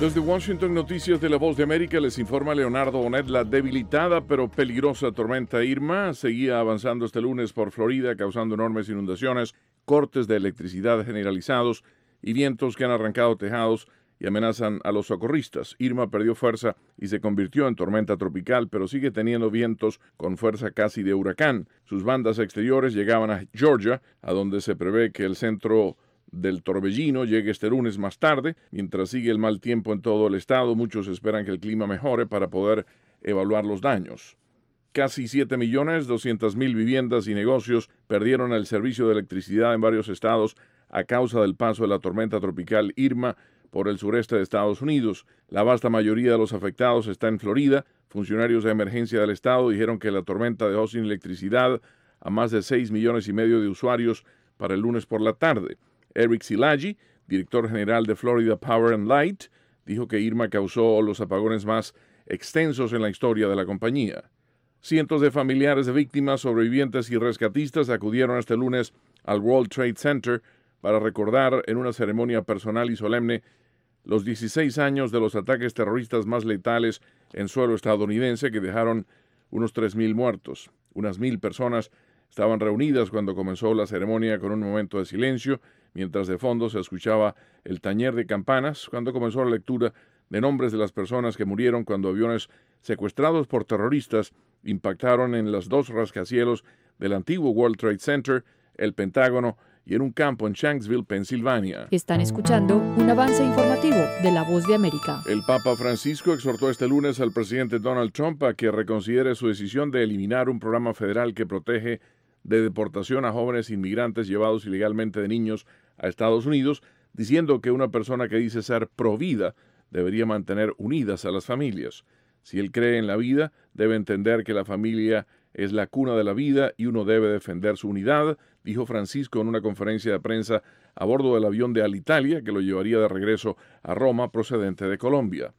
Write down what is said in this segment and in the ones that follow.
Desde Washington, noticias de La Voz de América, les informa Leonardo Bonet. La debilitada pero peligrosa tormenta Irma seguía avanzando este lunes por Florida, causando enormes inundaciones, cortes de electricidad generalizados y vientos que han arrancado tejados y amenazan a los socorristas. Irma perdió fuerza y se convirtió en tormenta tropical, pero sigue teniendo vientos con fuerza casi de huracán. Sus bandas exteriores llegaban a Georgia, a donde se prevé que el centro del torbellino llegue este lunes más tarde. Mientras sigue el mal tiempo en todo el estado, muchos esperan que el clima mejore para poder evaluar los daños. Casi 7.200.000 viviendas y negocios perdieron el servicio de electricidad en varios estados a causa del paso de la tormenta tropical Irma por el sureste de Estados Unidos. La vasta mayoría de los afectados está en Florida. Funcionarios de emergencia del estado dijeron que la tormenta dejó sin electricidad a más de 6,5 millones de usuarios para el lunes por la tarde. Eric Szilagyi, director general de Florida Power and Light, dijo que Irma causó los apagones más extensos en la historia de la compañía. Cientos de familiares de víctimas, sobrevivientes y rescatistas acudieron este lunes al World Trade Center para recordar en una ceremonia personal y solemne los 16 años de los ataques terroristas más letales en suelo estadounidense que dejaron unos 3,000 muertos. Unas 1,000 personas estaban reunidas cuando comenzó la ceremonia con un momento de silencio, mientras de fondo se escuchaba el tañer de campanas cuando comenzó la lectura de nombres de las personas que murieron cuando aviones secuestrados por terroristas impactaron en los 2 rascacielos del antiguo World Trade Center, el Pentágono y en un campo en Shanksville, Pensilvania. Están escuchando un avance informativo de La Voz de América. El Papa Francisco exhortó este lunes al presidente Donald Trump a que reconsidere su decisión de eliminar un programa federal que protege de deportación a jóvenes inmigrantes llevados ilegalmente de niños a Estados Unidos, diciendo que una persona que dice ser pro vida debería mantener unidas a las familias. Si él cree en la vida, debe entender que la familia es la cuna de la vida y uno debe defender su unidad, dijo Francisco en una conferencia de prensa a bordo del avión de Alitalia que lo llevaría de regreso a Roma procedente de Colombia.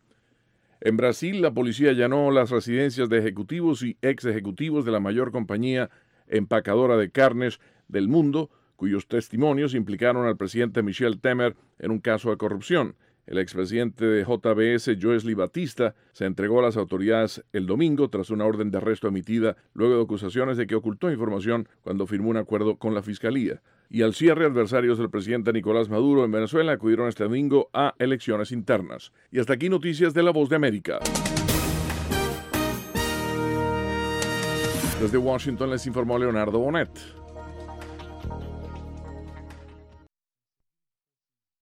En Brasil, la policía allanó las residencias de ejecutivos y ex ejecutivos de la mayor compañía empacadora de carnes del mundo, cuyos testimonios implicaron al presidente Michel Temer en un caso de corrupción. El expresidente de JBS, Joesley Batista, se entregó a las autoridades el domingo tras una orden de arresto emitida luego de acusaciones de que ocultó información cuando firmó un acuerdo con la Fiscalía. Y al cierre, adversarios del presidente Nicolás Maduro en Venezuela acudieron este domingo a elecciones internas. Y hasta aquí noticias de La Voz de América. Desde Washington les informó Leonardo Bonet.